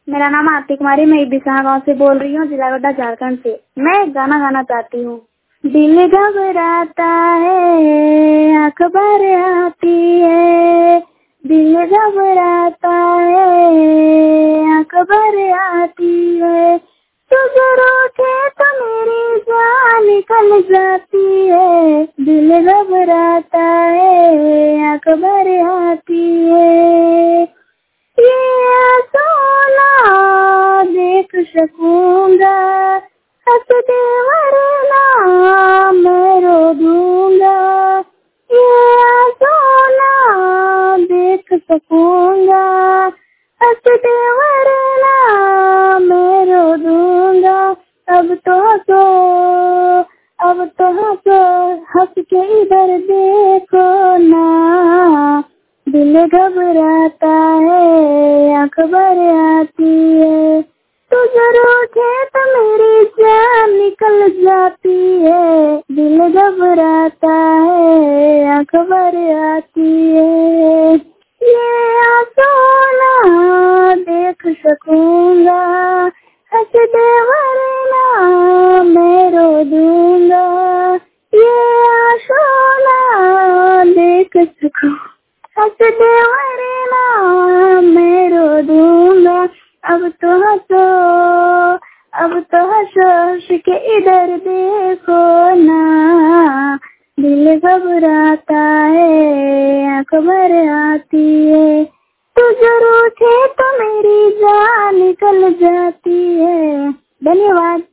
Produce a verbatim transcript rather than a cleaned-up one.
मेरा नाम आरती कुमारी, मैं बिसाहा गांव से बोल रही हूँ, जिला गोड्डा, झारखंड से। मैं एक गाना गाना चाहती हूँ। दिल घबराता है, आँख भर आती है, दिल घबराता है, आँख भर आती है, तू जरा उठे तो मेरी जान निकल जाती है, दिल घबराता है, आँख भर आती है, ये सोना देख सकूंगा, हंस दे वरना मैं रो दूंगा, ये सोना देख सकूंगा, हंस दे वरना मैं रो दूंगा, अब तो हंसो, अब तो हंसो, हंस के इधर देखो ना, दिल घबराता है, आँख भर आती है, तू जरा उठे तो मेरी जान निकल जाती है, दिल घबराता है, आँख भर आती है, ये सोना देख सकूंगा, हंस दे वरना मैं रो दूंगा, ये सोना देख सकूंगा, हंस दे वरना मैं रो दूंगा, अब तो हंसो, अब तो हंसो, हंस के इधर देखो ना, दिल घबराता है, आँख भर आती है, तू जरूर थे तो मेरी जान निकल जाती है। धन्यवाद।